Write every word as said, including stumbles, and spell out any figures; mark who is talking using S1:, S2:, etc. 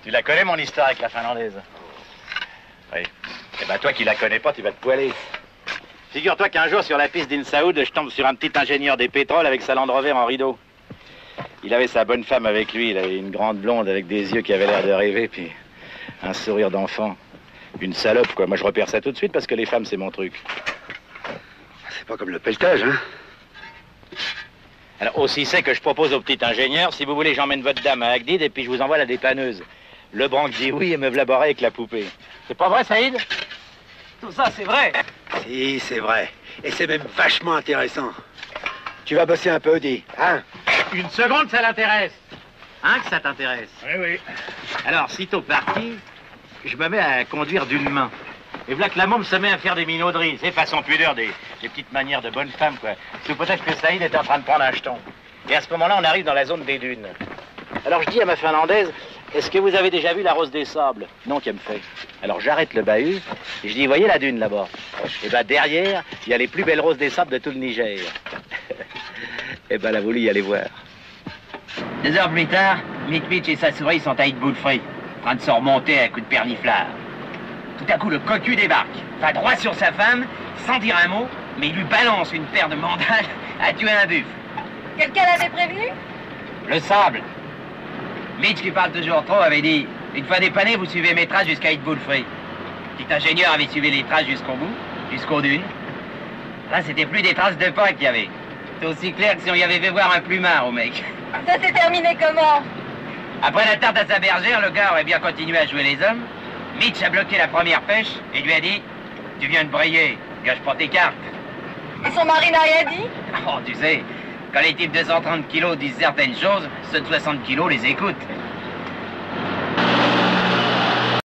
S1: Tu la connais, mon histoire avec la Finlandaise? Oui. Eh ben, toi qui la connais pas, tu vas te poiler. Figure-toi qu'un jour, sur la piste d'Insaoud, je tombe sur un petit ingénieur des pétroles avec sa Land Rover en rideau. Il avait sa bonne femme avec lui. Il avait une grande blonde avec des yeux qui avaient l'air de rêver, puis un sourire d'enfant. Une salope, quoi. Moi, je repère ça tout de suite parce que les femmes, c'est mon truc.
S2: C'est pas comme le pelletage, hein?
S1: Alors, aussi c'est que je propose au petit ingénieur, si vous voulez, j'emmène votre dame à Agdid et puis je vous envoie la dépanneuse. Le branque dit oui et me v'la barré avec la poupée. C'est pas vrai, Saïd?
S3: Tout ça, c'est vrai.
S2: Si, c'est vrai. Et c'est même vachement intéressant. Tu vas bosser un peu, dis, hein?
S1: Une seconde, ça l'intéresse. Hein, que ça t'intéresse?
S3: Oui, oui.
S1: Alors, sitôt parti, je me mets à conduire d'une main. Et voilà que la môme se met à faire des minauderies. C'est façon pudeur, des, des petites manières de bonne femme, quoi. Sous peut-être que Saïd est en train de prendre un jeton. Et à ce moment-là, on arrive dans la zone des dunes. Alors je dis à ma Finlandaise, est-ce que vous avez déjà vu la Rose des Sables? Non, qu'elle me fait. Alors j'arrête le bahut et je dis, voyez la dune là-bas? Et ben derrière, il y a les plus belles roses des sables de tout le Niger. Et ben elle a voulu y aller voir.
S4: Deux heures plus tard, Mitch Mitch et sa souris sont à Hidboulfree, en train de se remonter à coups de perniflard. Tout à coup, le cocu débarque, va droit sur sa femme, sans dire un mot, mais il lui balance une paire de mandales à tuer un buffle.
S5: Quelqu'un l'avait prévenu?
S4: Le sable. Mitch, qui parle toujours trop, avait dit, une fois dépanné, vous suivez mes traces jusqu'à Hidboulfree. Petit ingénieur avait suivi les traces jusqu'au bout, jusqu'aux dunes. Là, c'était plus des traces de pas qu'il y avait. C'est aussi clair que si on y avait fait voir un plumard au mec.
S5: Ça s'est terminé comment?
S4: Après la tarte à sa bergère, le gars aurait bien continué à jouer les hommes. Mitch a bloqué la première pêche et lui a dit, tu viens de briller, gage pas tes cartes.
S5: Et son mari n'a rien dit?
S4: Oh, tu sais, quand les types de cent trente kilos disent certaines choses, ceux de soixante kilos les écoutent.